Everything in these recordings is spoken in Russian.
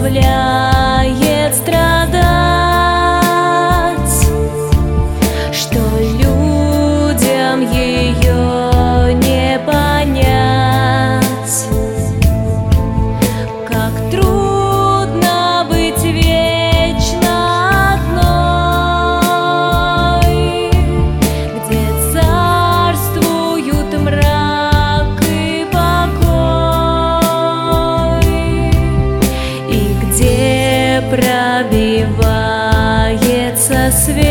заставляет страдать, что людям ее не понять. Как трудно быть вечно одной, где царствуют мрак и покой, и где пробивается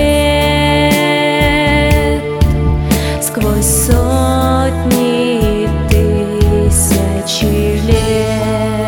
свет сквозь сотни и тысячи лет.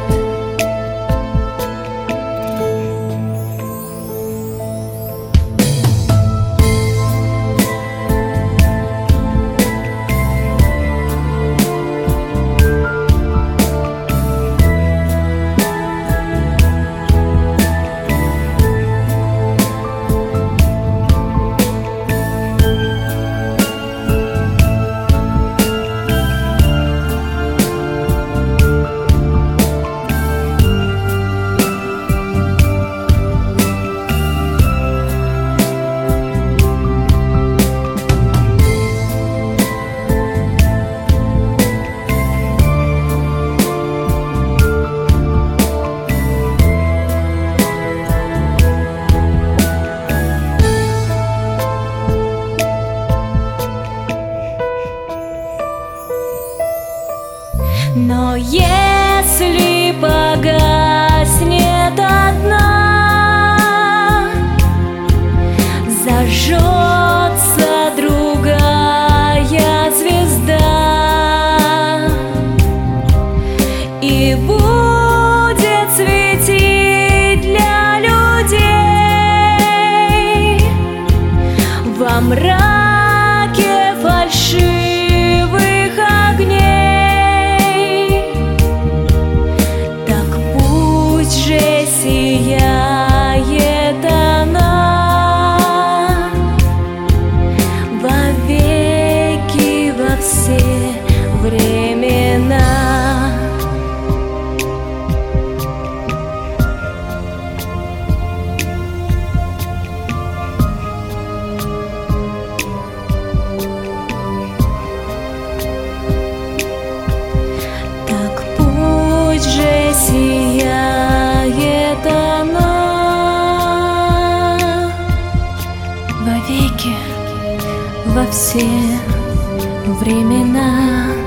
Но если погаснет одна, зажжется другая звезда, и будет светить для людей во мраке фальшивых огней. Сияет она вовеки, во все времена. Так пусть же сияет она вовеки, во все времена.